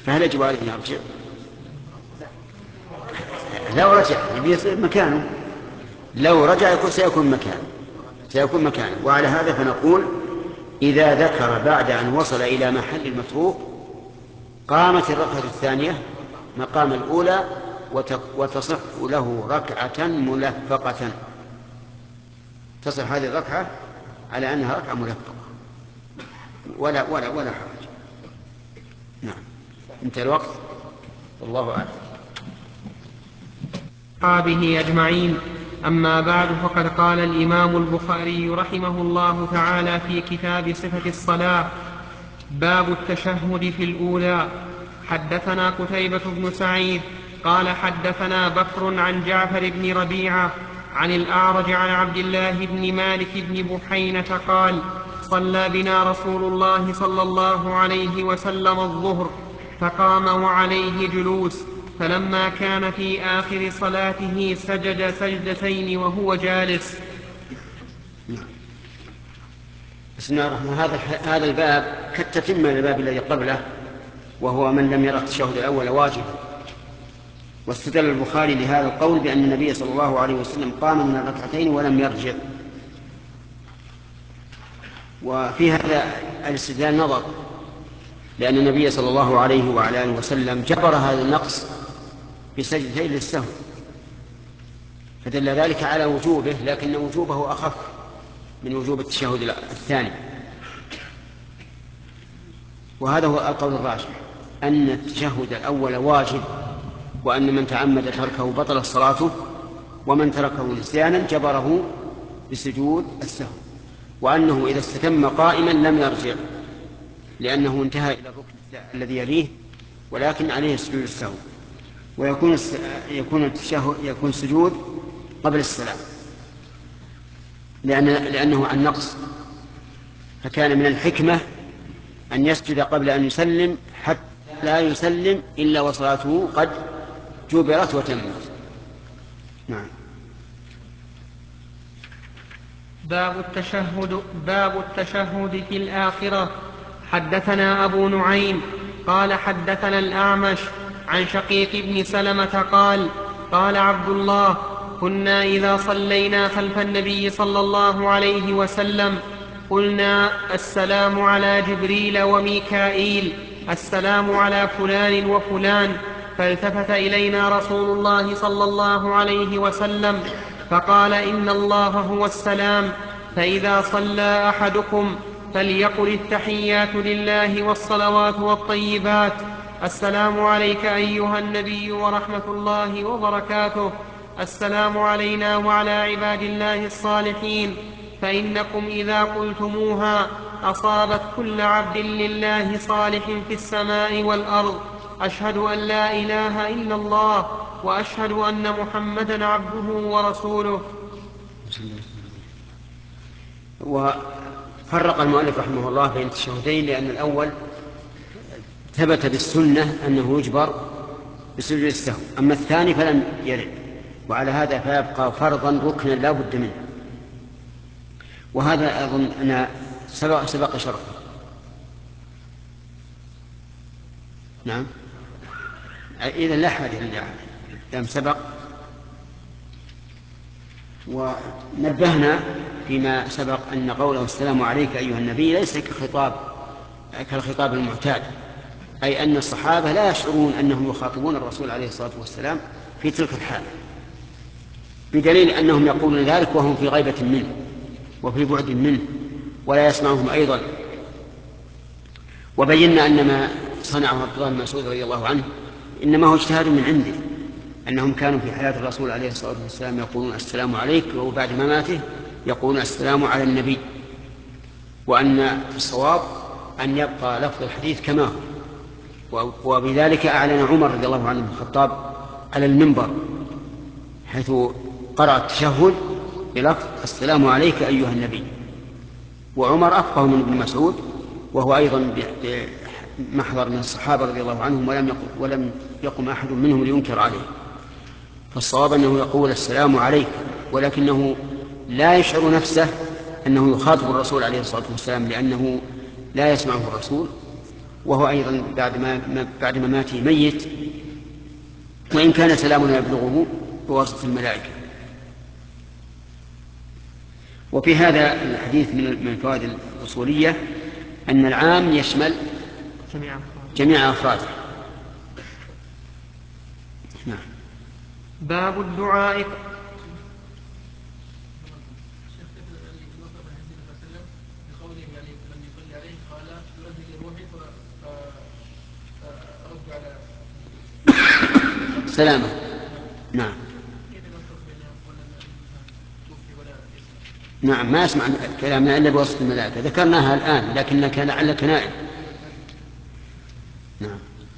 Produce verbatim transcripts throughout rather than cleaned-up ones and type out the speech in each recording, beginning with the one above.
فهل يجب عليه أن يرجع؟ لو رجع يصير مكانه، لو رجع يكون سيكون مكانه سيكون مكانه وعلى هذا فنقول إذا ذكر بعد أن وصل إلى محل المتروك قامت الركعة الثانية مقام الأولى وتصح له ركعة ملفقة، تصح هذه الركعة على أنها ركعة ملفقة ولا ولا ولا حرج. نعم، انتهى الوقت، والله أعلم. أصحابه أجمعين. أما بعد، فقد قال الإمام البخاري رحمه الله تعالى في كتاب صفة الصلاة: باب التشهد في الأولى. حدثنا قتيبة بن سعيد قال حدثنا بكر عن جعفر بن ربيعة عن الأعرج عن عبد الله بن مالك بن بحينة قال: صلى بنا رسول الله صلى الله عليه وسلم الظهر فقام وعليه جلوس، فلما كان في آخر صلاته سجد سجدتين وهو جالس. بسم الله الرحمن الرحيم. هذا هذا الباب كالتتمة للباب الذي قبله، وهو من لم يرى التشهد الأول واجب. واستدل البخاري لهذا القول بأن النبي صلى الله عليه وسلم قام من الركعتين ولم يرجع. وفي هذا الاستدلال نظر، لأن النبي صلى الله عليه وعلى آله وسلم جبر هذا النقص بسجدتين للسهو، فدل ذلك على وجوبه، لكن وجوبه أخف من وجوب التشهد الثاني. وهذا هو القول الراجح، أن التشهد الأول واجب، وأن من تعمد تركه بطل صلاته، ومن تركه نسيانا جبره بسجود السهو، وأنه إذا استتم قائما لم يرجع لأنه انتهى إلى الركن الذي يليه، ولكن عليه سجود السهو، ويكون يكون التشهد يكون سجود قبل السلام، لأن لأنه عن نقص، فكان من الحكمة أن يسجد قبل أن يسلم حتى لا يسلم إلا وصلاته قد جبرت وتمت. نعم. باب التشهد باب التشهد في الآخرة. حدثنا أبو نعيم قال حدثنا الأعمش عن شقيق بن سلمة قال: قال عبد الله: كنا إذا صلينا خلف النبي صلى الله عليه وسلم قلنا: السلام على جبريل وميكائيل، السلام على فلان وفلان. فالتفت إلينا رسول الله صلى الله عليه وسلم فقال: إن الله هو السلام، فإذا صلى أحدكم فليقل التحيات لله والصلوات والطيبات: السلام عليك أيها النبي ورحمة الله وبركاته، السلام علينا وعلى عباد الله الصالحين. فإنكم إذا قلتموها أصابت كل عبد لله صالح في السماء والأرض. أشهد أن لا إله إلا الله وأشهد أن محمدا عبده ورسوله. وفرق المؤلف رحمه الله بين التشهدين، لأن الأول ثبت بالسنة أنه يجبر بسجود السهو، أما الثاني فلم يرد، وعلى هذا فيبقى فرضا ركنا لا بد منه. وهذا أظن أن سبق, سبق شرحه. نعم، إذا لا حاجة لم سبق. ونبهنا فيما سبق أن قوله السلام عليك أيها النبي ليس كخطاب كالخطاب المعتاد، أي أن الصحابة لا يشعرون أنهم يخاطبون الرسول عليه الصلاة والسلام في تلك الحال، بدليل أنهم يقولون ذلك وهم في غيبة منه وفي بعد منه ولا يسمعهم أيضا. وبينا أن ما صنعه عبد الله بن مسعود رضي الله عنه إنما هو اجتهاد من عنده، أنهم كانوا في حياة الرسول عليه الصلاة والسلام يقولون السلام عليك، وبعد مماته يقولون السلام على النبي، وأن الصواب أن يبقى لفظ الحديث كما هو. وبذلك أعلن عمر رضي الله عنه الخطاب على المنبر حيث قرأ التشهد بلفظ السلام عليك أيها النبي، وعمر أفقه من ابن مسعود، وهو أيضا محضر من الصحابة رضي الله عنهم، ولم يقم, ولم يقم أحد منهم لينكر عليه. فالصواب أنه يقول السلام عليك، ولكنه لا يشعر نفسه أنه يخاطب الرسول عليه الصلاة والسلام، لأنه لا يسمعه الرسول وهو أيضا بعد ما بعد مماته ميت، وإن كان سلامنا يبلغه بواسطة الملائكة. وفي هذا الحديث من الفوائد الأصولية أن العام يشمل جميع أفراده. نعم. باب الدعاء. سلامة. نعم. نعم، ما يسمع كلامنا إلا بواسطة الملائكة، ذكرناها الآن لكنك لعلك نائم. نعم.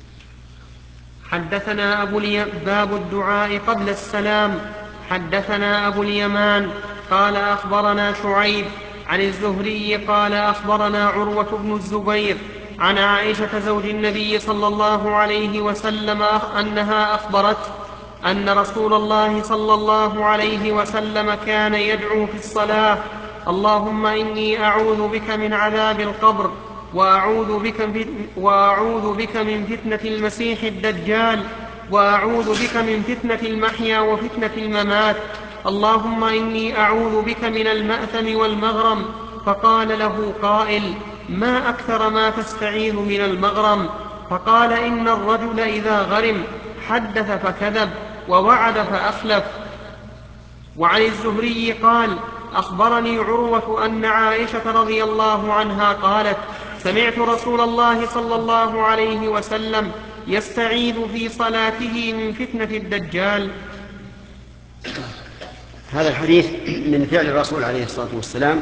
حدثنا أبو الي... باب الدعاء قبل السلام. حدثنا أبو اليمان قال أخبرنا شعيب عن الزهري قال أخبرنا عروة بن الزبير عن عائشة زوج النبي صلى الله عليه وسلم أنها أخبرته أن رسول الله صلى الله عليه وسلم كان يدعو في الصلاة: اللهم إني أعوذ بك من عذاب القبر، وأعوذ بك, وأعوذ بك من فتنة المسيح الدجال، وأعوذ بك من فتنة المحيا وفتنة الممات، اللهم إني أعوذ بك من المأثم والمغرم. فقال له قائل: ما أكثر ما تستعيذ من المغرم؟ فقال: إن الرجل إذا غرم حدث فكذب ووعد فأخلف. وعن الزهري قال: أخبرني عروة أن عائشة رضي الله عنها قالت: سمعت رسول الله صلى الله عليه وسلم يستعيذ في صلاته من فتنة الدجال. هذا الحديث من فعل الرسول عليه الصلاة والسلام.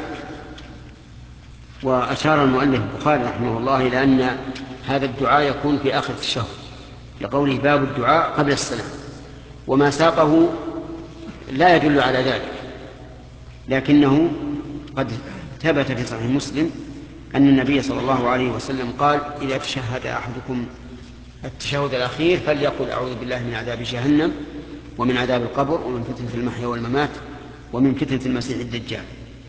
وأشار المؤلف البخاري رحمه الله إلى أن هذا الدعاء يكون في آخر التشهد، لقوله باب الدعاء قبل السلام، وما ساقه لا يدل على ذلك، لكنه قد ثبت في صحيح مسلم أن النبي صلى الله عليه وسلم قال: إذا تشهد أحدكم التشهد الأخير فليقل أعوذ بالله من عذاب جهنم ومن عذاب القبر ومن فتنة المحيا والممات ومن فتنة المسيح الدجال.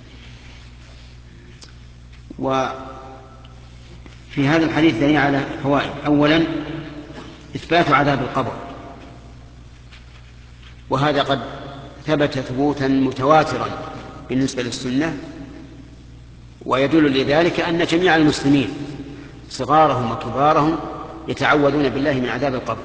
وفي هذا الحديث دليل على فوائد. أولا، إثبات عذاب القبر، وهذا قد ثبت ثبوتا متواترا بالنسبة للسنة، ويدل لذلك أن جميع المسلمين صغارهم وكبارهم يتعوذون بالله من عذاب القبر،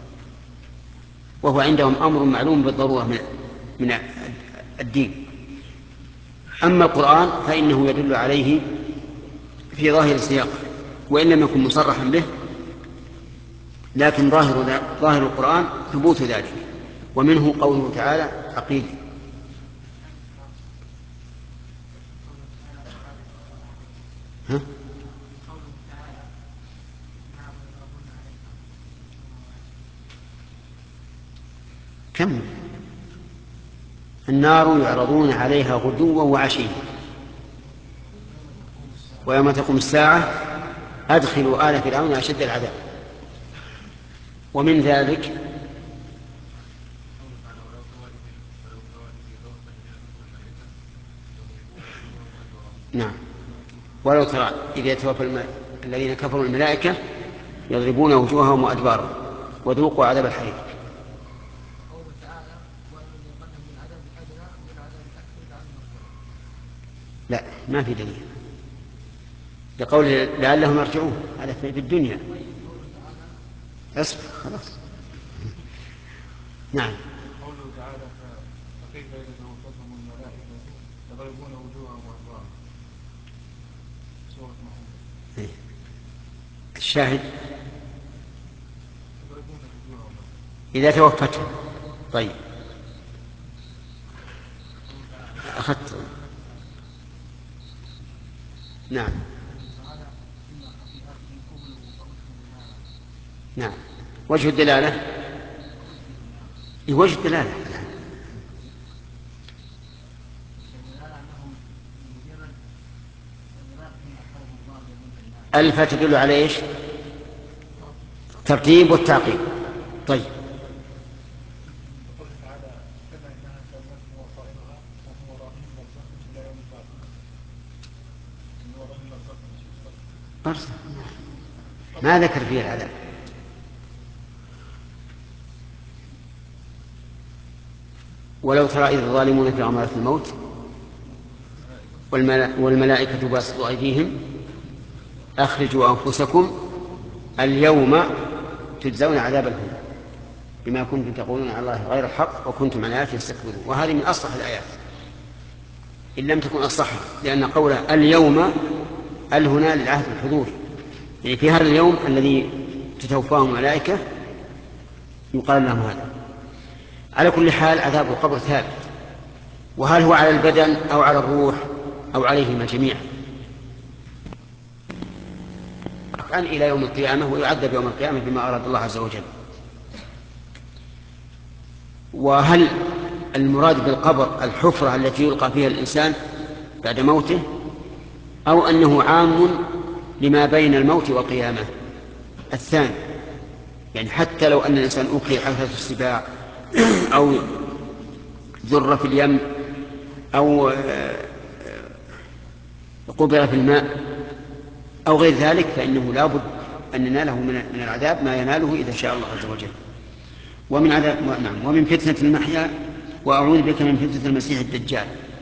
وهو عندهم أمر معلوم بالضرورة من, من الدين. أما القرآن فإنه يدل عليه في ظاهر السياق وإن لم يكن مصرحا به، لكن ظاهر, ظاهر القرآن ثبوت ذلك، ومنه قوله تعالى: عقيد. ها؟ كم؟ النار يعرضون عليها غدوا وعشيا ويوم تقوم الساعة أدخلوا آل فرعون أشد العذاب. ومن ذلك نعم، ولو ترى إذ يتوفى الذين كفروا الملائكة يضربون وجوههم وأدبارهم وذوقوا عذاب الحريق. لا، ما في دليل لقول لعلهم يرجعون، هذا في الدنيا. اصبر خلاص. نعم. قوله تعالى: فكيف إذا توفتهم الملائكة يضربون وجوههم وأدبارهم، سورة محمد. الشاهد إذا توفتهم. طيب، أخذت. نعم نعم. وجه الدلالة وجه الدلالة ألف تدل على إيش؟ ترتيب والتعقيب. طيب. ما ذكر فيه العذاب. ولو ترى إذ الظالمون في غمرات الموت والملائكة باسطوا أيديهم أخرجوا أنفسكم اليوم تجزون عذاب الهون بما كنتم تقولون على الله غير الحق وكنتم عن آياته تستكبرون. وهذه من أصح الآيات إن لم تكن أصحها، لأن قوله اليوم ال هنا للعهد الحضوري، يعني في هذا اليوم الذي تتوفاهم الملائكة يقال لهم هذا. على كل حال عذاب القبر ثابت، وهل هو على البدن أو على الروح أو عليهما جميعا؟ كان إلى يوم القيامة ويعذب يوم القيامة بما أراد الله عز وجل. وهل المراد بالقبر الحفرة التي يلقى فيها الإنسان بعد موته، أو أنه عام لما بين الموت والقيامة؟ الثاني، يعني حتى لو أن الإنسان أوقي حفرة السباع أو ذر في اليم أو قبر في الماء أو غير ذلك، فإنه لا بد أن يناله من العذاب ما يناله إذا شاء الله عز وجل. ومن عذاب نعم ومن فتنة المحيا وأعوذ بك من فتنة المسيح الدجال.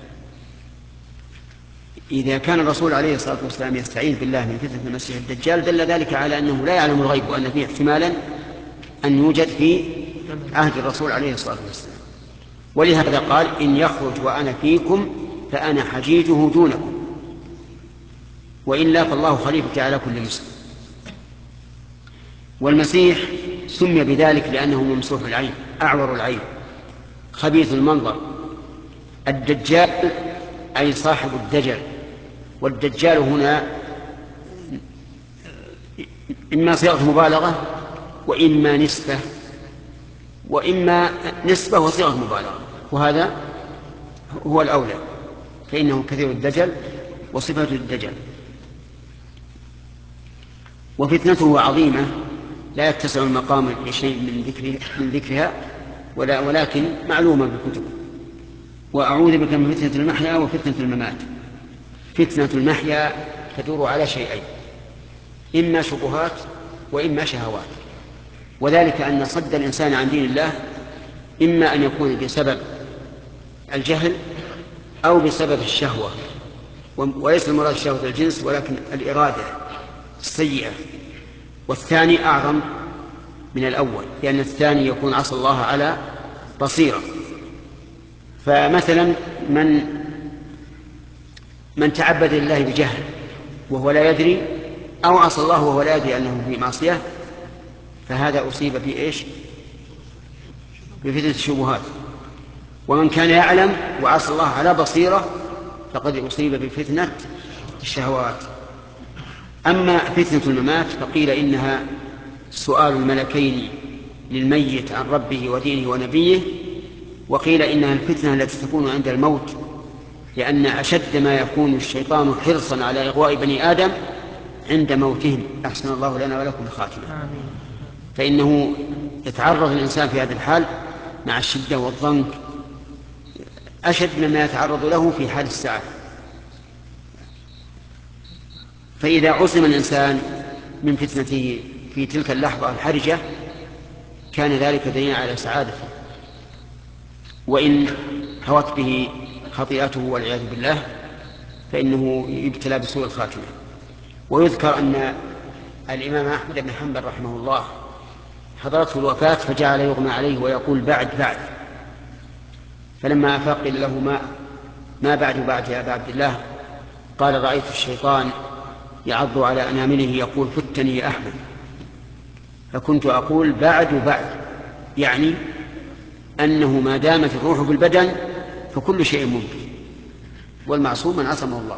إذا كان الرسول عليه الصلاة والسلام يستعيذ بالله من فتنة المسيح الدجال دل ذلك على أنه لا يعلم الغيب، وأن فيه احتمالا أن يوجد في عهد الرسول عليه الصلاة والسلام. ولهذا قال إن يخرج وأنا فيكم فأنا حجيجه دونكم، وإلا فالله خليفتي على كل مسلم. والمسيح سمي بذلك لأنه ممسوح العين أعور العين خبيث المنظر. الدجال أي صاحب الدجل، والدجال هنا إما صيغة مبالغة وإما نسبة، وإما نسبة وصيغة مبالغة، وهذا هو الأولى، فإنه كثير الدجل وصفة الدجل. وفتنته عظيمة لا يتسع المقام لشيء من ذكرها, من ذكرها ولا ولكن معلومة بالكتب. وأعوذ بك من فتنة المحيا وفتنة الممات. فتنة المحيا تدور على شيئين، إما شبهات وإما شهوات، وذلك أن صد الإنسان عن دين الله إما أن يكون بسبب الجهل أو بسبب الشهوة، وليس المراد شهوة الجنس ولكن الإرادة السيئة، والثاني أعظم من الأول، لأن الثاني يكون عصى الله على بصيرة. فمثلا من من تعبد لله بجهل وهو لا يدري، أو عصى الله وهو لا يدري أنه في معصية، فهذا أصيب في إيش؟ بفتنة الشبهات. ومن كان يعلم وعصى الله على بصيرة فقد أصيب بفتنة الشهوات. أما فتنة الممات فقيل إنها سؤال الملكين للميت عن ربه ودينه ونبيه، وقيل إنها الفتنة التي تكون عند الموت، لأن أشد ما يكون الشيطان حرصا على إغواء بني آدم عند موتهم. أحسن الله لنا ولكم الخاتمة. فإنه يتعرض الإنسان في هذا الحال مع الشدة والضنك أشد مما يتعرض له في حال الساعة. فإذا عصم الإنسان من فتنته في تلك اللحظة الحرجة كان ذلك دليلا على سعادته، وإن هوت به خطيئته والعياذ بالله فإنه يبتلى بسوء الخاتمة. ويذكر أن الإمام أحمد بن حنبل رحمه الله حضرته الوفاة فجعل يغمى عليه ويقول بعد بعد، فلما أفاق قيل له ما, ما بعد بعد يا أبا عبد الله؟ قال رأيت الشيطان يعض على أنامله يقول فتني يا أحمد، فكنت أقول بعد بعد، يعني أنه ما دامت الروح بالبدن فكل شيء ممكن، والمعصوم من عصمه الله.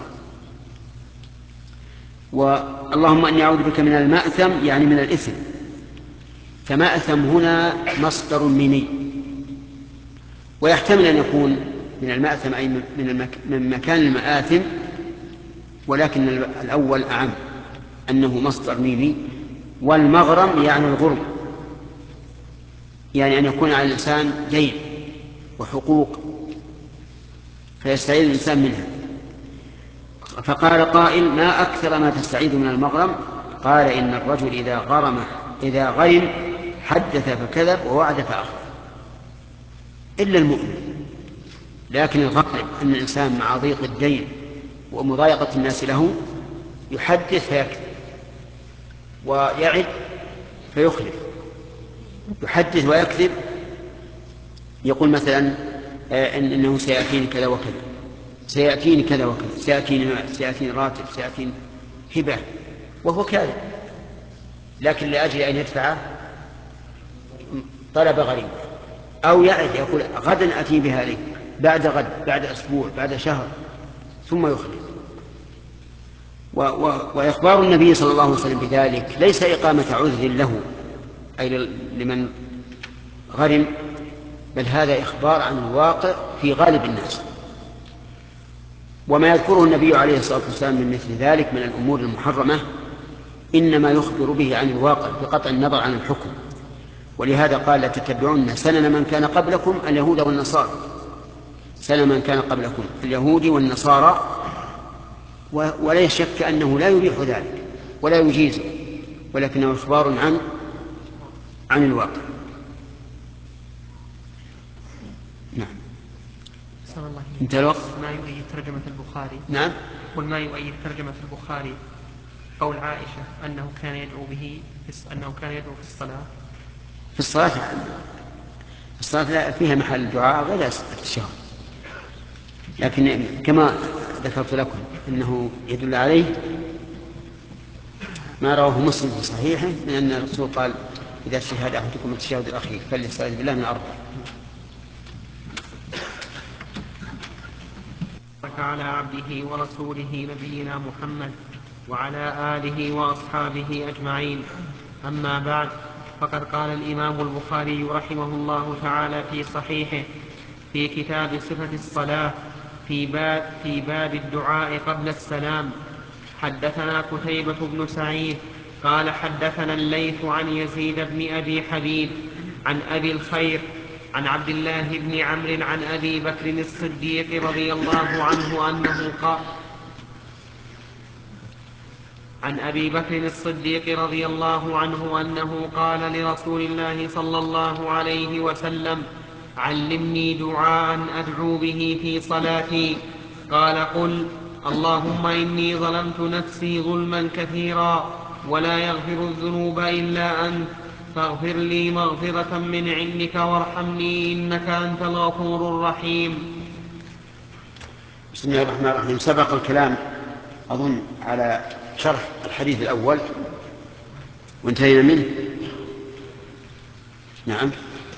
واللهم أني أعوذ بك من المأثم يعني من الإثم، فمأثم هنا مصدر ميمي، ويحتمل أن يكون من المأثم أي من مكان المآثم، ولكن الأول أعم أنه مصدر ميمي. والمغرم يعني الغرم، يعني أن يكون على الإنسان دين وحقوق فيستعيذ الإنسان منها. فقال قائل ما أكثر ما تستعيذ من المغرم؟ قال إن الرجل إذا غرم إذا غرم حدث فكذب ووعد فأخلف إلا المؤمن. لكن الغالب أن الإنسان مع ضيق الدين ومضايقة الناس له يحدث فيكذب ويعد فيخلف. يحدث ويكذب، يقول مثلا إن إنه سيأتيني كذا وكذا، سيأتيني كذا وكذا، سيأتيني سيأتيني راتب، سيأتيني هبة، وهو كاذب، لكن لأجل أن يدفع طلب غريب. أو يعد يقول غدا أتي بها لي، بعد غد، بعد أسبوع، بعد شهر، ثم يخلف. و و وإخبار النبي صلى الله عليه وسلم بذلك ليس إقامة عذر له أي لمن غرم، بل هذا إخبار عن الواقع في غالب الناس. وما يذكره النبي عليه الصلاة والسلام من مثل ذلك من الأمور المحرمة إنما يخبر به عن الواقع بقطع النظر عن الحكم. ولهذا قال لتتبعون سنن من كان قبلكم اليهود والنصارى، سنن من كان قبلكم اليهود والنصارى. ولا شك أنه لا يبيح ذلك ولا يجيزه، ولكنه إخبار عن عن الواقع. نعم. انتهى الوقت. ما يؤيد ترجمة البخاري. نعم. قل ما يؤيد ترجمة البخاري قول عائشة أنه كان يدعو به أنه كان يدعو في الصلاة. في الصلاة في الصلاة فيها محل الدعاء غير التشهد، لكن كما ذكرت لكم أنه يدل عليه ما رواه مسلم في صحيحه من أن الرسول قال إذا شهد أحدكم التشهد الأخير فليستعذ بالله من أربع. على عبده ورسوله نبينا محمد وعلى آله وأصحابه أجمعين. أما بعد، فقد قال الإمام البخاري رحمه الله تعالى في صحيحه في كتاب صفة الصلاة في باب, في باب الدعاء قبل السلام: حدثنا قتيبة بن سعيد قال حدثنا الليث عن يزيد بن أبي حبيب عن أبي الخير عن عبد الله بن عمرو عن أبي بكر الصديق رضي الله عنه أنه قال عن أبي بكر الصديق رضي الله عنه أنه قال لرسول الله صلى الله عليه وسلم: علمني دعاء أدعو به في صلاتي. قال: قل اللهم إني ظلمت نفسي ظلما كثيرا ولا يغفر الذنوب إلا أنت فاغفر لي مغفرة من عندك وارحمني إنك أنت الغفور الرحيم. بسم الله الرحمن الرحيم. سبق الكلام أظن على شرح الحديث الأول وانتهينا منه. نعم.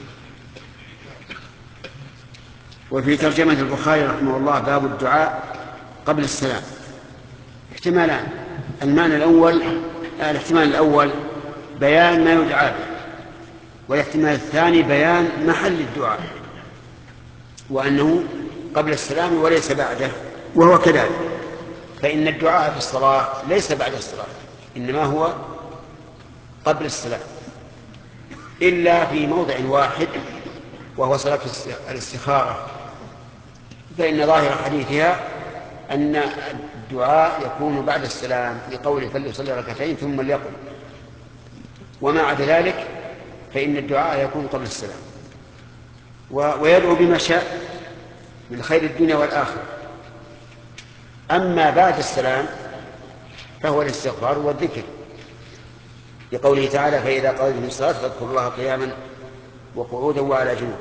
وفي ترجمة البخاري رحمه الله باب الدعاء قبل السلام احتمالان: المعنى الأول الاحتمال الأول بيان ما يدعى به، والاحتمال الثاني بيان محل الدعاء وأنه قبل السلام وليس بعده، وهو كذلك، فإن الدعاء في الصلاة ليس بعد الصلاة إنما هو قبل السلام، إلا في موضع واحد وهو صلاة الاستخارة، فإن ظاهر حديثها أن الدعاء يكون بعد السلام في قوله فليصلي ركعتين ثم ليقل، وما عدا ذلك فإن الدعاء يكون قبل السلام، ويدعو بما شاء من خير الدنيا والآخرة. أما بعد السلام فهو الاستغفار والذكر، لقوله تعالى: فإذا قضيتم الصلاة فاذكروا الله قياما وقعودا وعلى جنوب.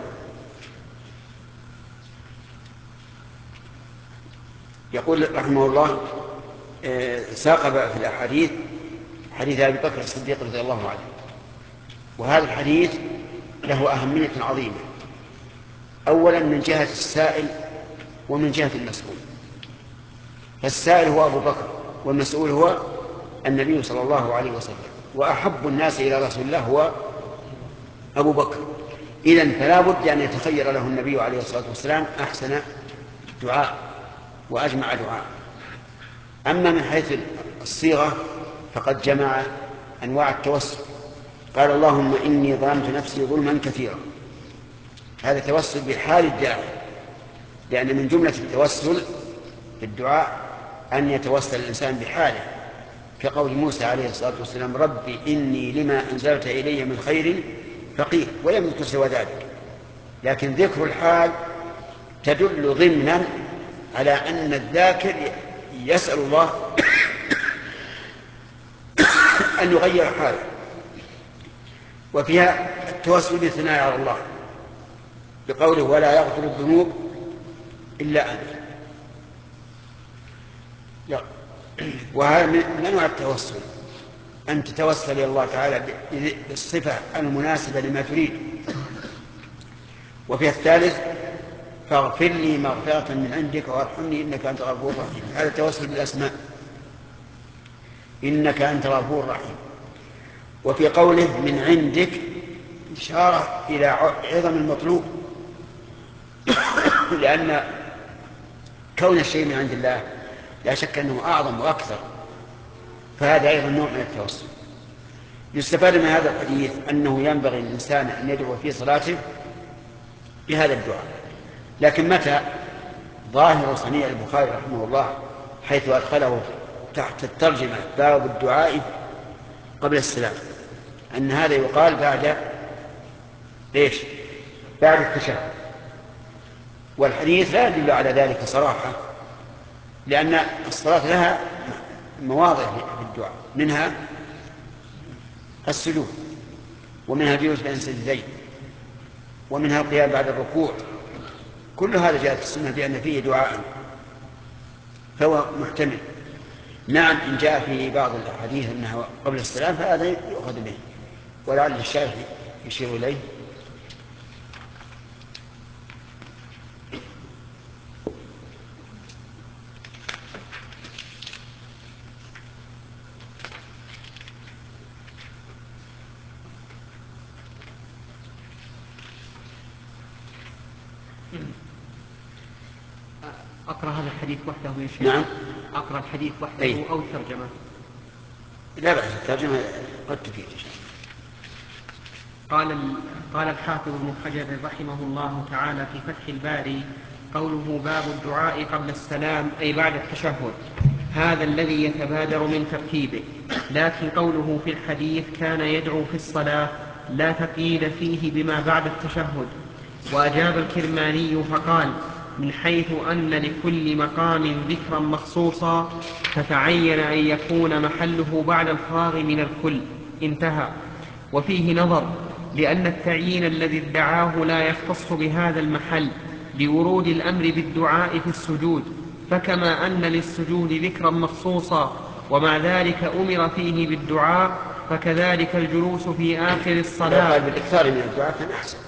يقول رحمه الله ساق في الأحاديث حديث أبي بكر الصديق رضي الله عنه، وهذا الحديث له أهمية عظيمة، أولا من جهة السائل ومن جهة المسؤول. فالسائل هو أبو بكر والمسؤول هو النبي صلى الله عليه وسلم، وأحب الناس إلى رسول الله هو أبو بكر. إذن فلا بد أن يتخير له النبي عليه الصلاة والسلام أحسن دعاء وأجمع دعاء. أما من حيث الصيغة فقد جمع أنواع التوسل، قال: اللهم إني ظلمت نفسي ظلما كثيرا. هذا توسل بحال الداعي، لأن من جملة التوسل في الدعاء أن يتوسل الإنسان بحاله، كقول موسى عليه الصلاة والسلام ربي إني لما أنزلت إلي من خير فقير، ولم يذكر سوى ذلك. لكن ذكر الحال تدل ضمنا على أن الذاكر يسأل الله أن يغير حاله، وفيها التوسل بالثناء على الله بقوله ولا يغفر الذنوب إلا أنت. وهذا من أنواع التوسل، أن تتوسل إلى الله تعالى بالصفة المناسبة لما تريد. وفي الثالث فاغفر لي مغفرة من عندك وارحمني إنك أنت الغفور الرحيم. هذا التوسل بالأسماء، إنك أنت الغفور الرحيم. وفي قوله من عندك إشارة إلى عظم المطلوب، لأن كون الشيء من عند الله لا شك أنه أعظم وأكثر، فهذا أيضا نوع من التوسل. يستفاد من هذا الحديث أنه ينبغي للإنسان أن يدعو في صلاته بهذا الدعاء. لكن متى ظاهر صنيع البخاري رحمه الله حيث أدخله تحت الترجمة باب الدعاء قبل السلام، أن هذا يقال بعد إيش؟ بعد التشهد. والحديث لا يدل على ذلك صراحة، لأن الصلاة لها مواضع في الدعاء، منها السجود، ومنها الجلوس بين السجدتين، ومنها القيام بعد الركوع. كل هذا جاءت السنة بأن فيه دعاء، فهو محتمل. نعم إن جاء في بعض الأحاديث أنها قبل السلام فهذا يؤخذ به، ولعل الشارح يشير إليه. أقرأ هذا الحديث وحده يا شيخ؟ نعم أقرأ الحديث وحده أي. أو الترجمة؟ لا بأس، الترجمة قد تفيد. قال قال الحافظ ابن حجر رحمه الله تعالى في فتح الباري قوله باب الدعاء قبل السلام أي بعد التشهد، هذا الذي يتبادر من ترتيبه. لكن قوله في الحديث كان يدعو في الصلاة لا تقييد فيه بما بعد التشهد. وأجاب الكرماني فقال من حيث أن لكل مقام ذكرا مخصوصا فتعين أن يكون محله بعد الفراغ من الكل، انتهى. وفيه نظر، لأن التعيين الذي ادعاه لا يختص بهذا المحل بورود الأمر بالدعاء في السجود، فكما أن للسجود ذكرا مخصوصا ومع ذلك أمر فيه بالدعاء فكذلك الجلوس في آخر الصلاة. لو قال بالإكثار من الدعاء كان أحسن.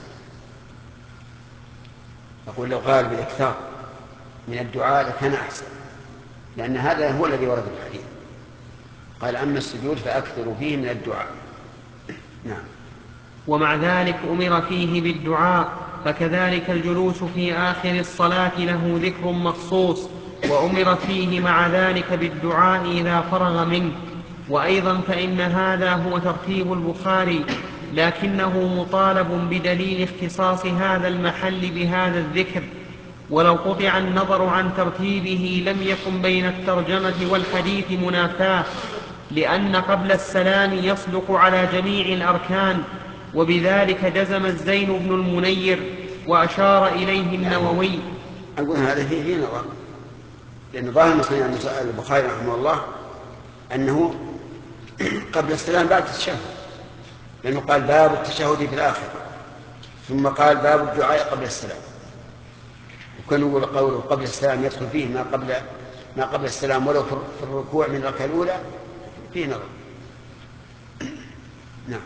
أقول لو قال بالإكثار من الدعاء لكان أحسن، لأن هذا هو الذي ورد في الحديث. قال أما السجود فأكثروا فيه من الدعاء. نعم. ومع ذلك أمر فيه بالدعاء فكذلك الجلوس في آخر الصلاة له ذكر مخصوص وأمر فيه مع ذلك بالدعاء إذا فرغ منه. وأيضا فإن هذا هو ترتيب البخاري، لكنه مطالب بدليل اختصاص هذا المحل بهذا الذكر. ولو قطع النظر عن ترتيبه لم يكن بين الترجمة والحديث منافاة، لأن قبل السلام يصدق على جميع الأركان، وبذلك جزم الزين بن المنير وأشار إليه النووي. أقول هذا فيه فيه نظر، لأن ظاهر مصنع البخاري رحمه الله أنه قبل السلام بعد التشهد، لأنه قال باب التشهد في الآخر، ثم قال باب الدعاء قبل السلام. وكان يقول قوله قبل السلام يدخل فيه ما قبل ما قبل السلام ولو في الركوع من الركعة الأولى، فيه نظر. نعم.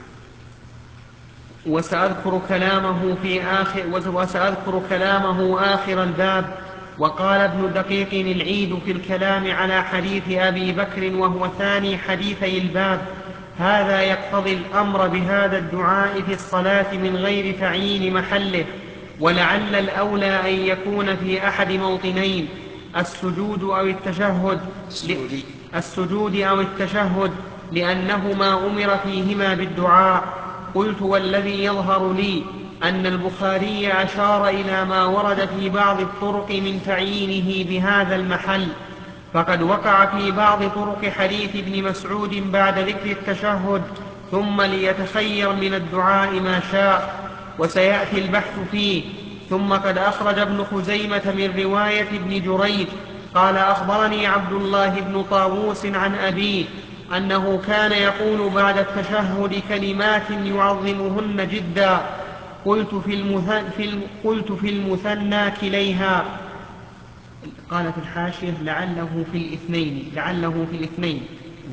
وسأذكر كلامه في آخر وسأذكر كلامه آخر الباب. وقال ابن دقيق العيد في الكلام على حديث أبي بكر وهو ثاني حديثي الباب: هذا يقتضي الأمر بهذا الدعاء في الصلاة من غير تعيين محله، ولعل الأولى أن يكون في أحد موطنين: السجود أو التشهد السجود أو التشهد لأنهما أمر فيهما بالدعاء. قلت والذي يظهر لي أن البخاري أشار إلى ما ورد في بعض الطرق من تعيينه بهذا المحل، فقد وقع في بعض طرق حديث ابن مسعود بعد ذكر التشهد ثم ليتخير من الدعاء ما شاء، وسيأتي البحث فيه. ثم قد أخرج ابن خزيمة من رواية ابن جريج قال أخبرني عبد الله بن طاووس عن أبيه أنه كان يقول بعد التشهد كلمات يعظمهن جدا. قلت في, المثن في, الم قلت في المثنى كليها. قال في الحاشية لعله في الاثنين لعله في الاثنين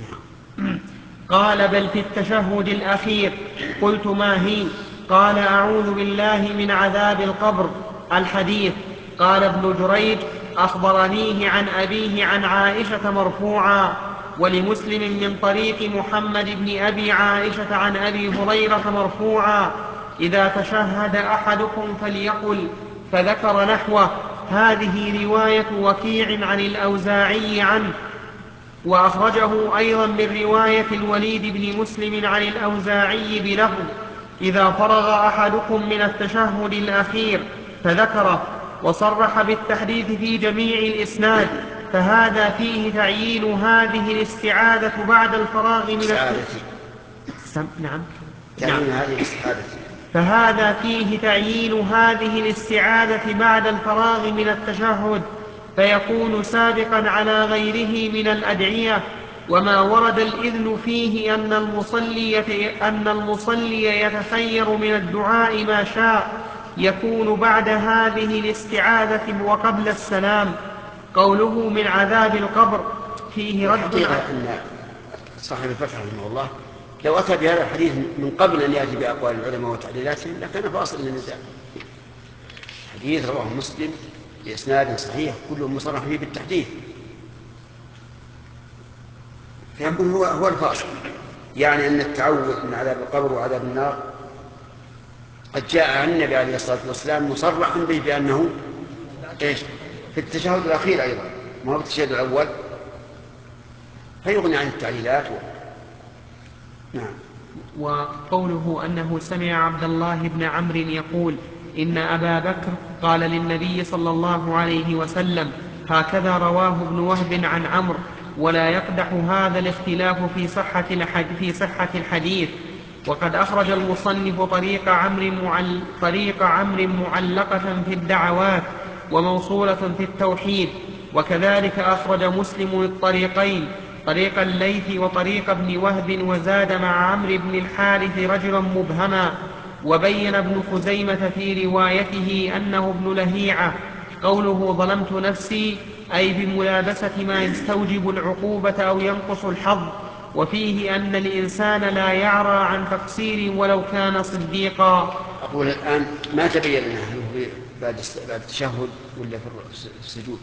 قال بل في التشهد الأخير. قلت ما هي؟ قال أعوذ بالله من عذاب القبر الحديث. قال ابن جريج أخبرنيه عن أبيه عن عائشة مرفوعا، ولمسلم من طريق محمد بن أبي عائشة عن أبي هريرة مرفوعا إذا تشهد أحدكم فليقل، فذكر نحوه. هذه رواية وكيع عن الأوزاعي عنه، وأخرجه أيضا من رواية الوليد بن مسلم عن الأوزاعي بلفظ إذا فرغ أحدكم من التشهد الأخير فذكره، وصرح بالتحديث في جميع الإسناد، فهذا فيه تعيين هذه الاستعاذة بعد الفراغ من التشهد. نعم. تعيين هذه الاستعاذة. فهذا فيه تعيين هذه الاستعاذة بعد الفراغ من التشهد، فيكون سابقا على غيره من الأدعية. وما ورد الإذن فيه أن المصلي, أن المصلي يتخير من الدعاء ما شاء يكون بعد هذه الاستعاذة وقبل السلام. قوله من عذاب القبر فيه رد. الحقيقة أن صاحب الفتح رحمه الله لو أتى بهذا الحديث من قبل أن يأتي بأقوال العلماء وتعليلاتهم لكان فاصل من النزاع. حديث رواه مسلم بإسناد صحيح كله مصرح فيه بالتحديث، فيكون هو هو الفاصل. يعني أن التعوذ من عذاب القبر وعذاب النار قد جاء عن النبي عليه الصلاة والسلام مصرح به بأنه إيش في التشهد الأخير أيضا، ما هو التشهد الأول، فيغني عن التعليلات و... نعم. وقوله أنه سمع عبد الله بن عمرو يقول إن أبا بكر قال للنبي صلى الله عليه وسلم، هكذا رواه ابن وهب عن عمرو. ولا يقدح هذا الاختلاف في صحة في صحة الحديث. وقد أخرج المصنف طريق عمرو معل طريق عمرو معلقة في الدعوات وموصولة في التوحيد، وكذلك أخرج مسلم الطريقين طريق الليث وطريق ابن وهب، وزاد مع عمرو بن الحارث رجلا مبهما. وبين ابن خزيمة في روايته أنه ابن لهيعة. قوله ظلمت نفسي أي بملابسة ما يستوجب العقوبة أو ينقص الحظ. وفيه أن الإنسان لا يعرى عن تقصير ولو كان صديقا. أقول الآن ما تبين لنا هل هو بعد التشهد ولا في السجود،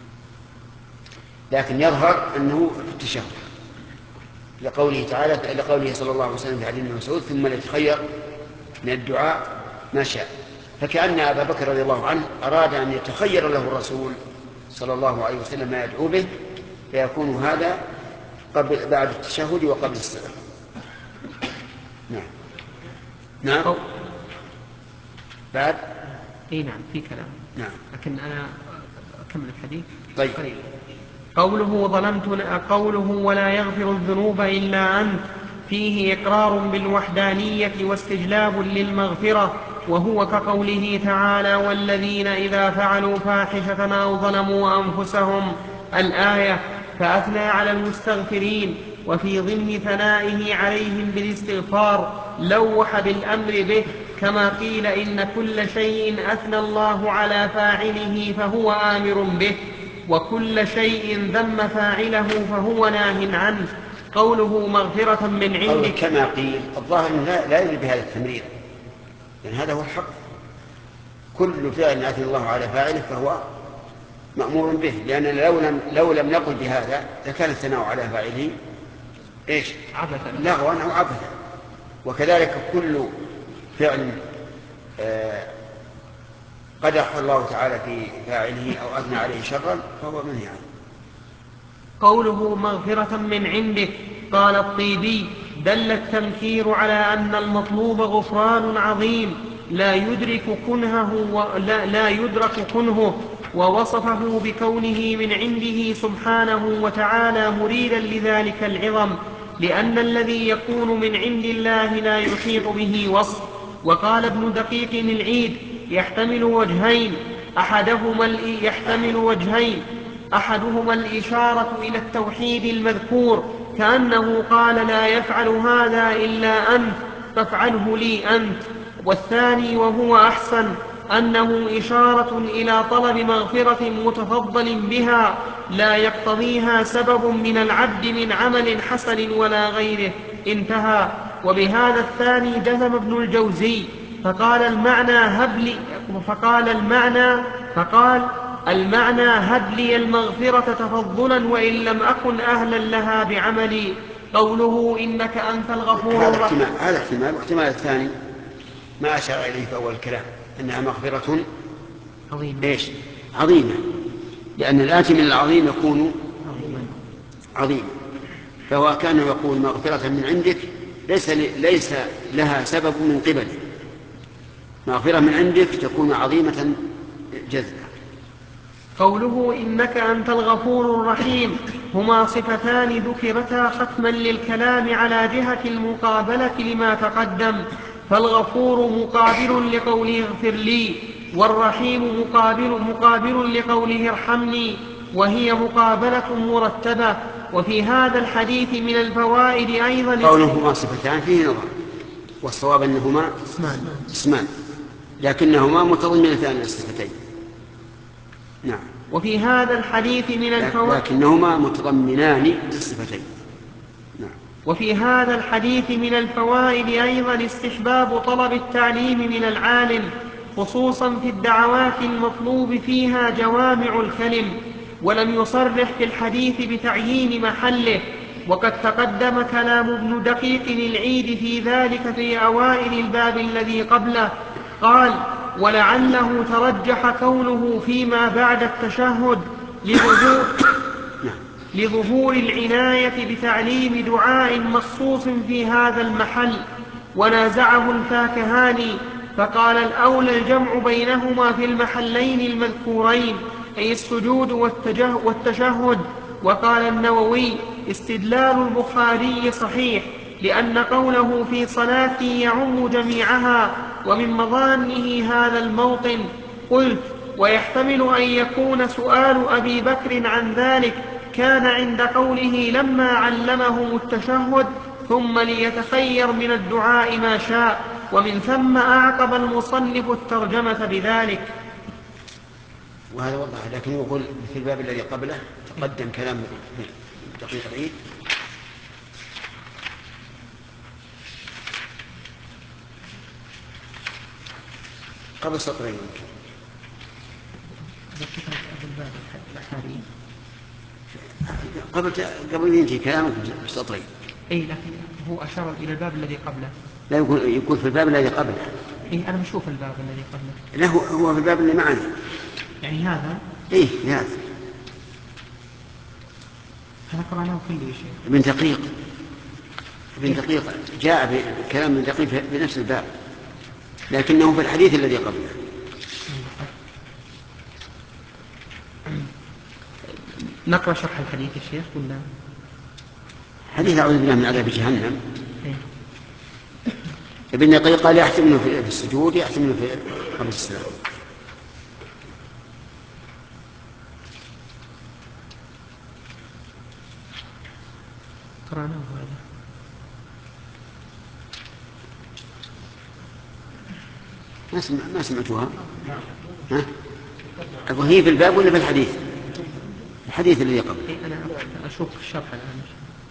لكن يظهر أنه في التشهد لقوله تعالى لقوله صلى الله عليه وسلم في حديث ابن مسعود ثم ليتخير من الدعاء ما شاء. فكأن أبا بكر رضي الله عنه أراد أن يتخير له الرسول صلى الله عليه وسلم ما يدعو به، فيكون هذا قبل بعد التشهد وقبل السلام. نعم. نعم. بعد. اي نعم في كلام. نعم. لكن أنا أكمل الحديث. طيب. قريب. قوله ظلمت قوله ولا يغفر الذنوب إلا أنت فيه إقرار بالوحدانية واستجلاب للمغفرة، وهو كقوله تعالى والذين إذا فعلوا فاحشة أو ظلموا أنفسهم الآية، فأثنى على المستغفرين. وفي ضمن ثنائه عليهم بالاستغفار لوح بالأمر به، كما قيل إن كل شيء أثنى الله على فاعله فهو آمر به، وكل شيء ذم فاعله فهو ناه عنه. قوله مغفرة من عندك كما قيل الظاهر لا, لا يدري بهذا التمرير، لأن هذا هو الحق. كل فعل أثنى الله على فاعله فهو مأمور به، لأن لو لم, لو لم نقل بهذا لكان الثناء على فاعله إيش؟ عبثا لغوا أو عبثا. وكذلك كل فعل آه قدح الله تعالى في فاعله أو أثنى عليه شرا فهو منهي عنه. قوله مغفرة من عندك قال الطيبي دل التنكير على أن المطلوب غفران عظيم لا يدرك كنهه ولا لا يدرك كنهه ووصفه بكونه من عنده سبحانه وتعالى مريدا لذلك العظم، لأن الذي يكون من عند الله لا يحيط به وصف. وقال ابن دقيق العيد: يحتمل وجهين أحدهما يحتمل وجهين أحدهما الإشارة إلى التوحيد المذكور، كأنه قال: لا يفعل هذا إلا أنت فافعله لي أنت. والثاني وهو أحسن أنه إشارة إلى طلب مغفرة متفضل بها لا يقتضيها سبب من العبد من عمل حسن ولا غيره. انتهى. وبهذا الثاني جزم ابن الجوزي فقال المعنى هب لي فقال المعنى فقال المعنى هب لي المغفرة تفضلا وإن لم أكن أهلا لها بعملي. قوله إنك أنت الغفور هذا احتمال هذا احتمال واحتمال الثاني ما أشار إليه في أول الكلام أنها مغفرة عظيمة. إيش؟ عظيمة، لأن الآتي من العظيم يكون عظيما، فهو كان يقول مغفرة من عندك ليس, ليس لها سبب من قبل، مغفرة من عندك تكون عظيمة جزلة. قوله إنك أنت الغفور الرحيم هما صفتان ذكرتا ختما للكلام على جهة المقابلة لما تقدم، فالغفور مقابل لقوله اغفر لي، والرحيم مقابل, مقابل لقوله ارحمني، وهي مقابلة مرتبة. وفي هذا الحديث من الفوائد أيضا قولهما صفتان فيه نظر، والصواب أنهما اسمان, اسمان لكنهما متضمنتان للصفتين. نعم. وفي هذا الحديث من الفوائد لكنهما متضمنان للصفتين. نعم. وفي هذا الحديث من الفوائد أيضا استحباب طلب التعليم من العالم، خصوصا في الدعوات المطلوب فيها جوامع الكلم، ولم يصرح في الحديث بتعيين محله. وقد تقدم كلام ابن دقيق العيد في ذلك في أوائل الباب الذي قبله. قال: ولعله ترجح كونه فيما بعد التشهد لظهور, لظهور العناية بتعليم دعاء مخصوص في هذا المحل. ونازعه الفاكهاني فقال: الأولى الجمع بينهما في المحلين المذكورين، أي السجود والتشهد. وقال النووي: استدلال البخاري صحيح، لأن قوله في صلاتي يعم جميعها، ومن مظانه هذا الموطن. قلت: ويحتمل أن يكون سؤال أبي بكر عن ذلك كان عند قوله لما علمهم التشهد ثم ليتخير من الدعاء ما شاء، ومن ثم أعقب المصنف الترجمة بذلك. وهذا وضح، لكن يقول في الباب الذي قبله تقدم كلام دقيق العيد قبل سطرين قبل قبل ينتهي كلامك بسطرين. اي لكن هو اشار الى الباب الذي قبله. لا يقول يقول في الباب الذي قبله. اي انا بشوف الباب الذي قبله. لا هو هو في الباب اللي معنا. يعني هذا؟ ايه هذا. هذا قرأناه كله شيء. ابن دقيق ابن دقيق جاء بكلام ابن دقيق بنفس الباب، لكنه في الحديث الذي قبله. نقرأ شرح الحديث يا شيخ ولا؟ حديث أعوذ بالله من عذاب جهنم. ابن دقيق قال يحتمل في السجود، يحتمل في قبل السلام. قرأناه هذا. ما سمع ما سمعتوها؟ ها؟ أقول هي في الباب ولا في الحديث؟ الحديث الذي قبل. إيه أنا أشوف الشرح الآن.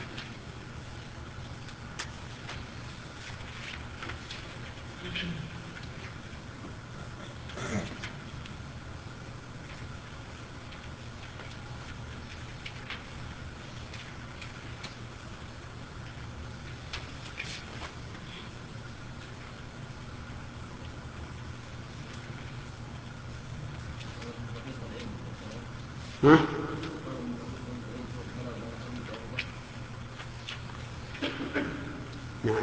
ها؟ نعم.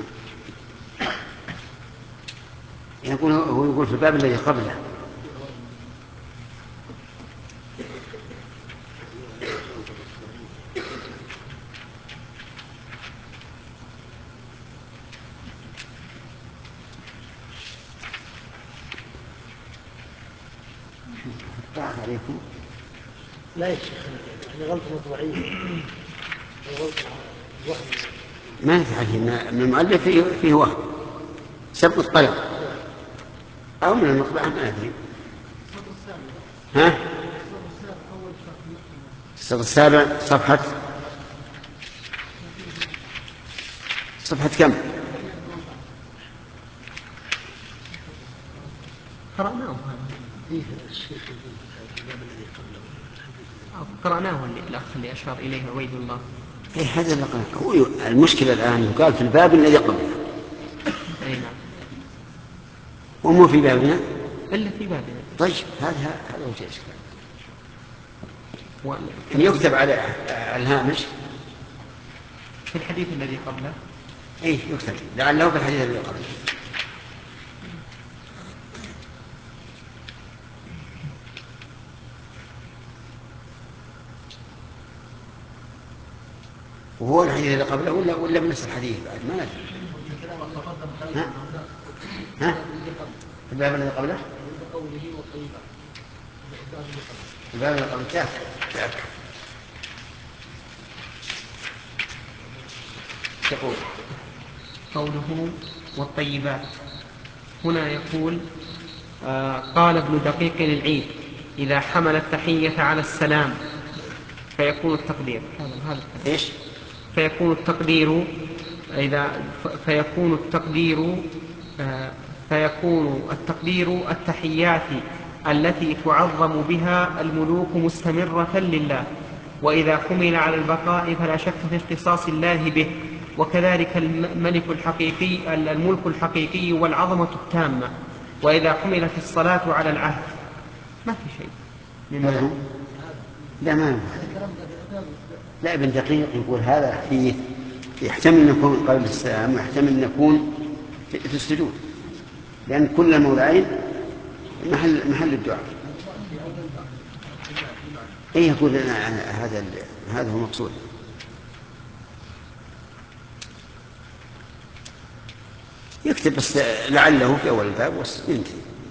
يقول هو يقول في الباب الذي قبله. عليكم. لا يا شيخ، يعني غلطة مطبعية، غلطة وهم. ما في حديث من المؤلف فيه, فيه وهم، سبق الطلب أو من المطبعة ما أدري. ها؟ السطر السابع صفحة صفحة كم؟ قرأناه هذا. قرأناه الأخ اللي أشار إليه عبيد الله. إيه هذا اللي هو المشكلة الآن يقال في الباب الذي قبله. أي نعم. ومو في بابنا إلا في بابنا. طيب هذا هذا وجه الإشكال. أن يكتب على الهامش في الحديث الذي قبله. إيه يكتب لعله في الحديث الذي قبله. وهو الحديث اللي قبله ولا ولا بنفس الحديث بعد ما ندري. ها؟ ها؟ الباب الذي قبله؟ الباب الذي قبله تاك تاك. تقول قوله والطيبات هنا يقول آه قال ابن دقيق للعيد إذا حمل التحية على السلام فيكون التقدير هذا ايش؟ فيكون التقدير إذا فيكون التقدير آه فيكون التقدير التحيات التي تعظم بها الملوك مستمرة لله، وإذا حمل على البقاء فلا شك في اختصاص الله به، وكذلك الملك الحقيقي الملك الحقيقي والعظمة التامة، وإذا حملت الصلاة على العهد ما في شيء. لا لا ما لا ابن دقيق يقول هذا حديث يحتمل أن يكون قبل السلام ويحتمل أن يكون في السجود، لأن كل الموضعين محل محل الدعاء. ايه يقول لنا هذا هذا هو المقصود. يكتب بس لعله في اول الباب وينتهي.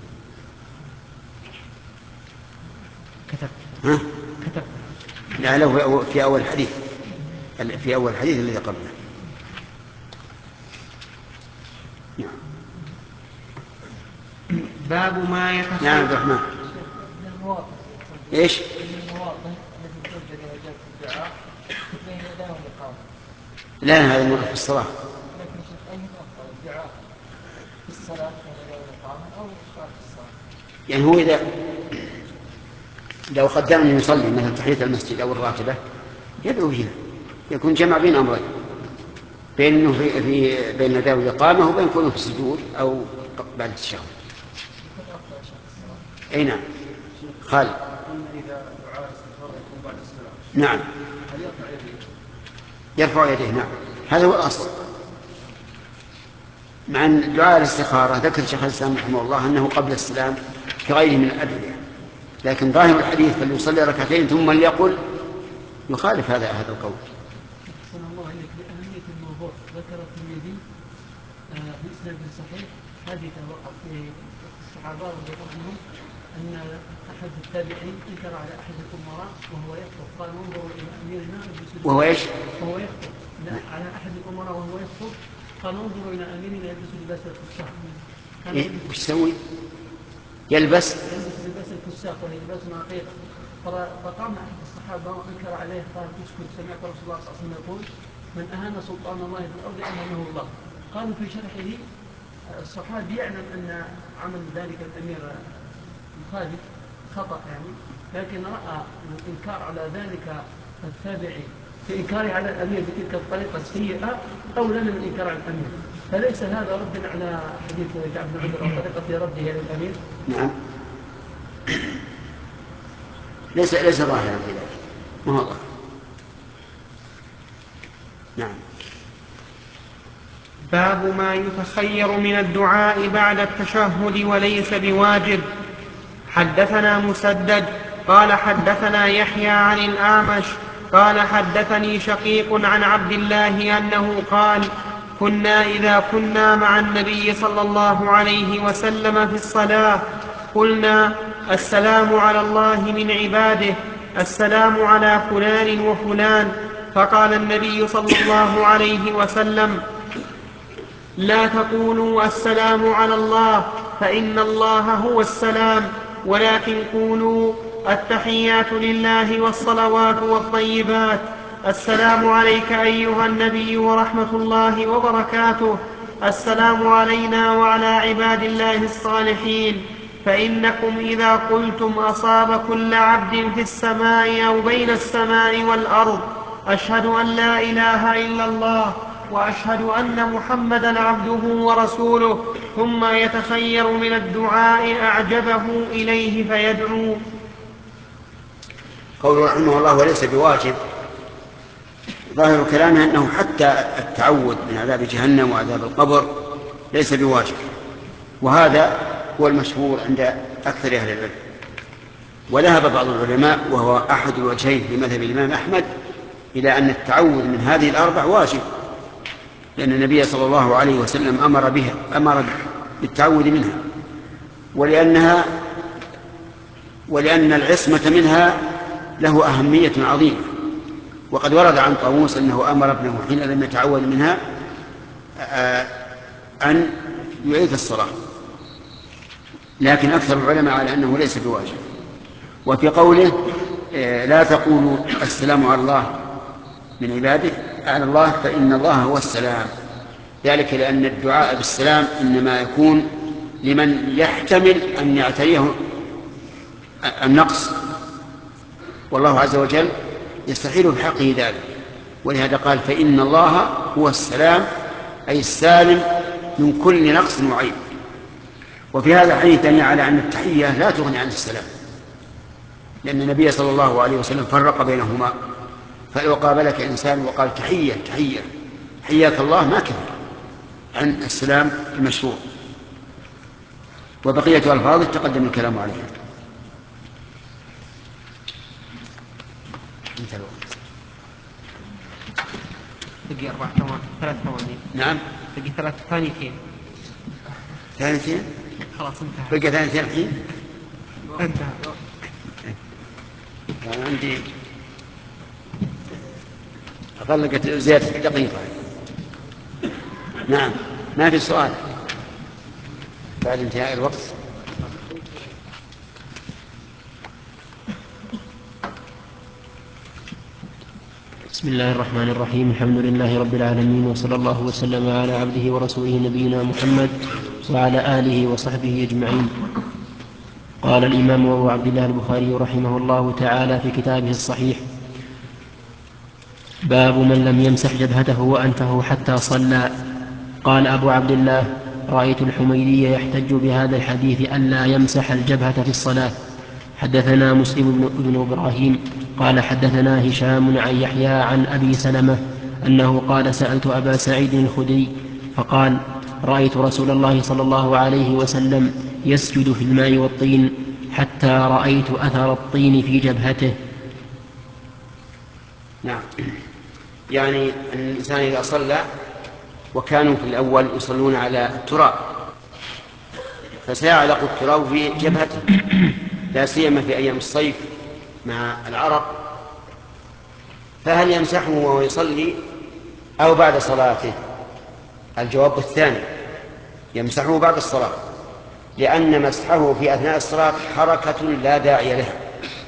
كتب ها؟ كتب لعله في اول الحديث في اول الحديث الذي قبله. باب ما يتخيل. نعم عبد الرحمن. ايش؟ لا هذا المرة في الصلاة. يعني هو إذا لو قدر أن يصلي مثل تحية المسجد أو الراتبة يدعو فيها، يكون جمع بين أمرين، بين في, في بين نداء الإقامة وبين كونه في السجود أو بعد التشهد. أي نعم. خالد. إذا دعاء الاستغفار يكون بعد السلام. نعم. هل يرفع يديه؟ يرفع يديه نعم، هذا هو الأصل. مع أن دعاء الاستخارة ذكر شيخ الإسلام رحمه الله أنه قبل السلام كغيره من الأدعية، لكن ظاهر الحديث فليصلي ركعتين ثم ليقل يخالف هذا هذا القول. أحسن الله إليك لأهمية الموضوع ذكر الترمذي بإسناد صحيح حادثة وقع في الصحابة رضي الله عنهم أن أحد التابعين انكر على أحد الأمراء وهو يخطب، قال انظروا إلى أميرنا وهو إيش؟ وهو يخطب على أحد الأمراء وهو يخطب قال انظروا إلى أميرنا يلبس لباس الفساق. إيه؟ وش يسوي؟ يلبس يلبس لباس الفساق وهي لباس عقيقة. فقام أحد الصحابة وأنكر عليه قال اسكت، سمعت رسول الله صلى الله عليه وسلم يقول من أهان سلطان الله في الأرض أهانه الله. قالوا في شرحه الصحابي يعلم أن عمل ذلك الأمير مخالف خطأ يعني، لكن رأى الإنكار على ذلك التابعي في إنكاره على الأمير بتلك الطريقة السيئة أولى من الإنكار على الأمير. فليس هذا ردا على حديث كعب بن عمرو وطريقة رده إلى الأمير؟ نعم. ليس ليس ظاهرا في ذلك، ما هو ظاهر. نعم. باب ما يتخير من الدعاء بعد التشهد وليس بواجب. حدثنا مسدد قال حدثنا يحيى عن الأعمش قال حدثني شقيق عن عبد الله أنه قال كنا إذا كنا مع النبي صلى الله عليه وسلم في الصلاة قلنا السلام على الله من عباده، السلام على فلان وفلان. فقال النبي صلى الله عليه وسلم: لا تقولوا السلام على الله فإن الله هو السلام، ولكن قولوا التحيات لله والصلوات والطيبات. السلام عليك أيها النبي ورحمة الله وبركاته، السلام علينا وعلى عباد الله الصالحين. فإنكم إذا قلتم أصاب كل عبد في السماء أو بين السماء والأرض: أشهد أن لا إله إلا الله وأشهد أن محمدا عبده ورسوله، ثم يتخير من الدعاء أعجبه إليه فيدعو. قوله رحمه الله وليس بواجب، ظاهر كلامه أنه حتى التعوذ من عذاب جهنم وعذاب القبر ليس بواجب، وهذا هو المشهور عند أكثر أهل العلم. وذهب بعض العلماء وهو أحد الوجهين في مذهب الإمام أحمد إلى أن التعوذ من هذه الأربع واجب، لأن النبي صلى الله عليه وسلم أمر بها أمر بالتعوذ منها، ولأنها ولأن العصمة منها له أهمية عظيمة. وقد ورد عن طاووس أنه أمر ابنه حين لم يتعوذ منها أن يعيد الصلاة، لكن أكثر العلماء على أنه ليس بواجب. وفي قوله لا تقولوا السلام على الله من عباده على الله فإن الله هو السلام، ذلك لأن الدعاء بالسلام إنما يكون لمن يحتمل أن يعتريه النقص، والله عز وجل يستحيل بحقه ذلك، ولهذا قال فإن الله هو السلام، أي السالم من كل نقص وعيب. وفي هذا الحديث دليل على أن التحية لا تغني عن السلام، لأن النبي صلى الله عليه وسلم فرق بينهما، فلو قابلك إنسان وقال تحية تحية حياك الله ما كفى عن السلام المشروع. وبقية ألفاظ تقدم الكلام عليها. انتهى الوقت. تقي أربع ثواني ثلاث ثواني نعم تقي ثلاث ثانيتين ثانيتين خلاص انتهى. بقي ثانيتين الحين انتهى. أنا عندي أطلقت زيادة دقيقة. نعم ما في سؤال بعد انتهاء الوقت. بسم الله الرحمن الرحيم. الحمد لله رب العالمين، وصلى الله وسلم على عبده ورسوله نبينا محمد وعلى آله وصحبه أجمعين. قال الإمام أبو عبد الله البخاري رحمه الله تعالى في كتابه الصحيح: باب من لم يمسح جبهته وأنفه حتى صلى. قال أبو عبد الله: رأيت الحميدي يحتج بهذا الحديث ألا يمسح الجبهة في الصلاة. حدثنا مسلم بن إبراهيم قال حدثنا هشام عن يحيى عن أبي سلمة أنه قال: سألت أبا سعيد الخدري فقال: رأيت رسول الله صلى الله عليه وسلم يسجد في الماء والطين حتى رأيت أثر الطين في جبهته. نعم، يعني أن الإنسان إذا صلى وكانوا في الأول يصلون على التراب فسيعلق التراب في جبهته، لا سيما في أيام الصيف مع العرق، فهل يمسحه وهو يصلي أو بعد صلاته؟ الجواب الثاني، يمسحه بعد الصلاة، لأن مسحه في أثناء الصلاة حركة لا داعي لها.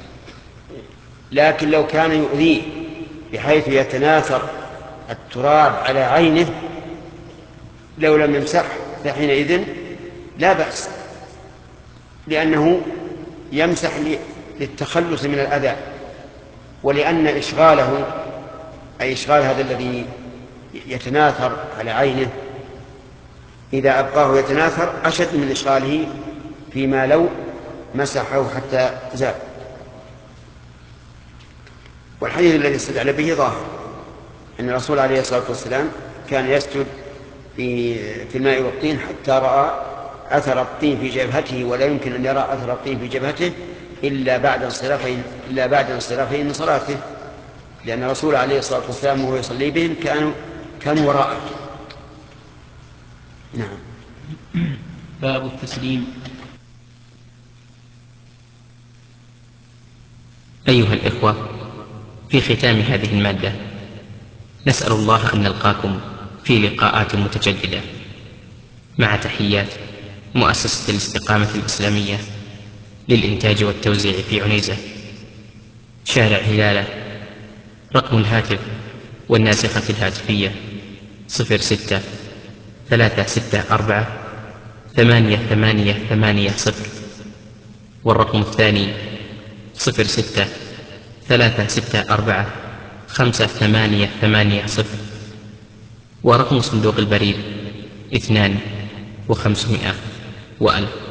لكن لو كان يؤذيه بحيث يتناثر التراب على عينه لو لم يمسحه فحينئذ لا بأس، لأنه يمسح للتخلص من الأذى، ولأن إشغاله أي إشغال هذا الذي يتناثر على عينه إذا أبقاه يتناثر أشد من إشغاله فيما لو مسحه حتى زال. والحديث الذي استدل به ظاهر أن الرسول عليه الصلاة والسلام كان يسجد في, في الماء والطين حتى رأى أثر الطين في جبهته، ولا يمكن أن يرى أثر الطين في جبهته إلا بعد انصرافين إلا بعد انصرافين من صلاته، لأن الرسول عليه الصلاة والسلام وهو يصلي بهم كانوا كانوا وراءه. نعم. باب التسليم. أيها الإخوة، في ختام هذه المادة نسأل الله أن نلقاكم في لقاءات متجددة، مع تحيات مؤسسة الاستقامة الإسلامية للإنتاج والتوزيع في عنيزة، شارع هلالة. رقم الهاتف والناسخة الهاتفية صفر ستة ثلاثة ستة أربعة ثمانية ثمانية ثمانية صفر، والرقم الثاني صفر ستة ثلاثة ستة أربعة خمسة ثمانية ثمانية صفر، ورقم صندوق البريد اثنان وخمسمائة وألف.